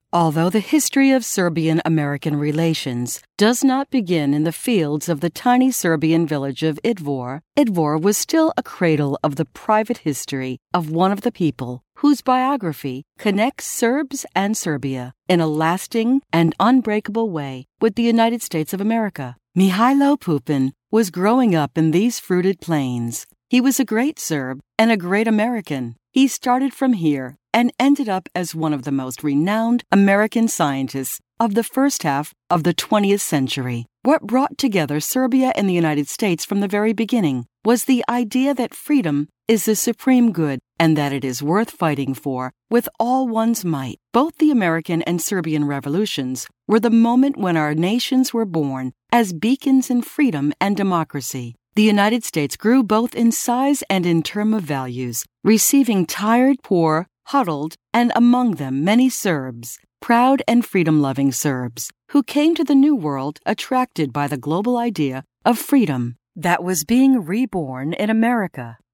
Although the history of Serbian-American relations does not begin in the fields of the tiny Serbian village of Idvor, Idvor was still a cradle of the private history of one of the people whose biography connects Serbs and Serbia in a lasting and unbreakable way with the United States of America. Mihailo Pupin was growing up in these fruited plains. He was a great Serb and a great American. He started from here and ended up as one of the most renowned American scientists of the first half of the 20th century. What brought together Serbia and the United States from the very beginning was the idea that freedom is the supreme good and that it is worth fighting for with all one's might. Both the American and Serbian revolutions were the moment when our nations were born as beacons in freedom and democracy. The United States grew both in size and in terms of values, receiving tired, poor, huddled, and among them many Serbs, proud and freedom-loving Serbs, who came to the New World attracted by the global idea of freedom that was being reborn in America.